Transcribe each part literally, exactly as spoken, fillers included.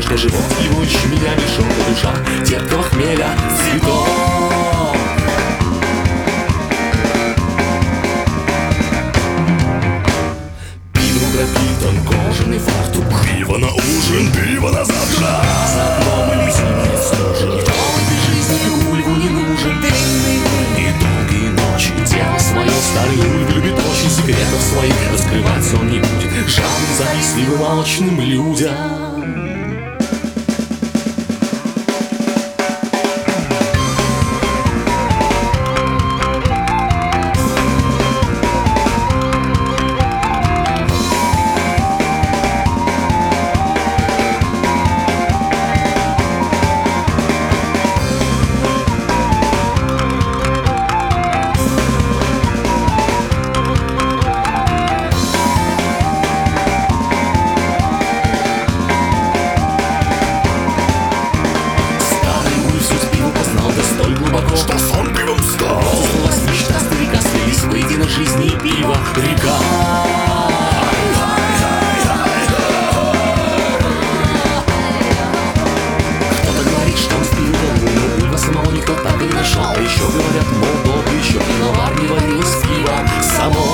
что живот его ячменя мешок, а душа терпкого хмеля цветок. Пивом пропитан кожаный фартук, Пиво на ужин, пиво на завтра. за окном иллюзийные стужи. Никто в этой жизни Ульву не нужен. И долгие ночи тело свое старый Ульв любит очень, секретов своих раскрывать он не будет жадным, завистливым, алчным людям. Что сон пивом стал. Сложилась мечта старика, слились воедино жизни и пиво река. Кто-то говорит, что он спил луну, Ульва самого никто так и не нашел. А еще говорят, мол, долго еще пивовар не варилось пиво само.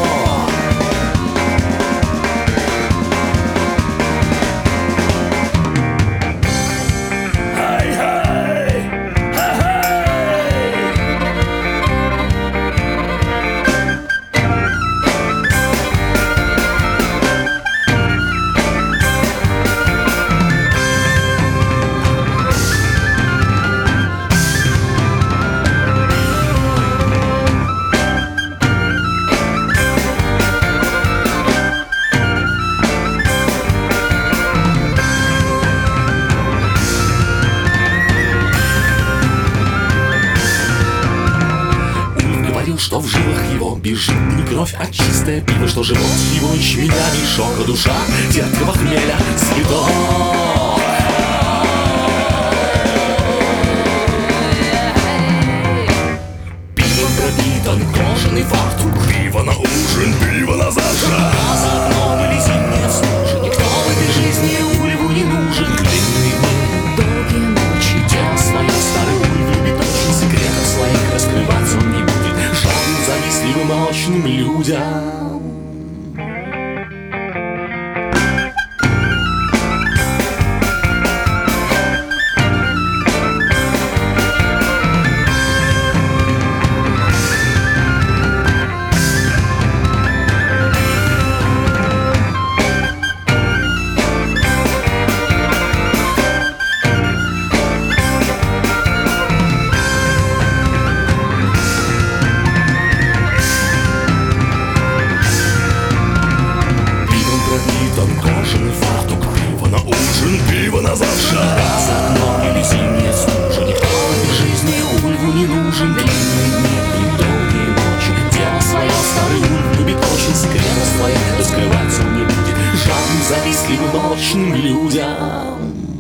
Что в жилах его бежит не кровь, а чистое пиво, что живот его ячменя мешок, а душа терпкого хмеля цветок. Пивом пропитан кожаный фартук, Пиво на ужин, пиво на завтра. за окном или зимняя стужа. Никто в этой жизни Ульву не нужен. Длинные дни, долгие ночи, тело свое старый Ульв любит очень, секретов своих раскрываться он не будет завистливым, алчным людям. Кожаный фартук, Пиво на ужин, пиво на завтра. за окном или зимняя стужа. Никто в этой жизни Ульву не нужен. Длинные дни и долгие ночи, тело свое старый Ульв любит очень, секретов своих раскрывать он не будет жадным, завистливым, алчным людям.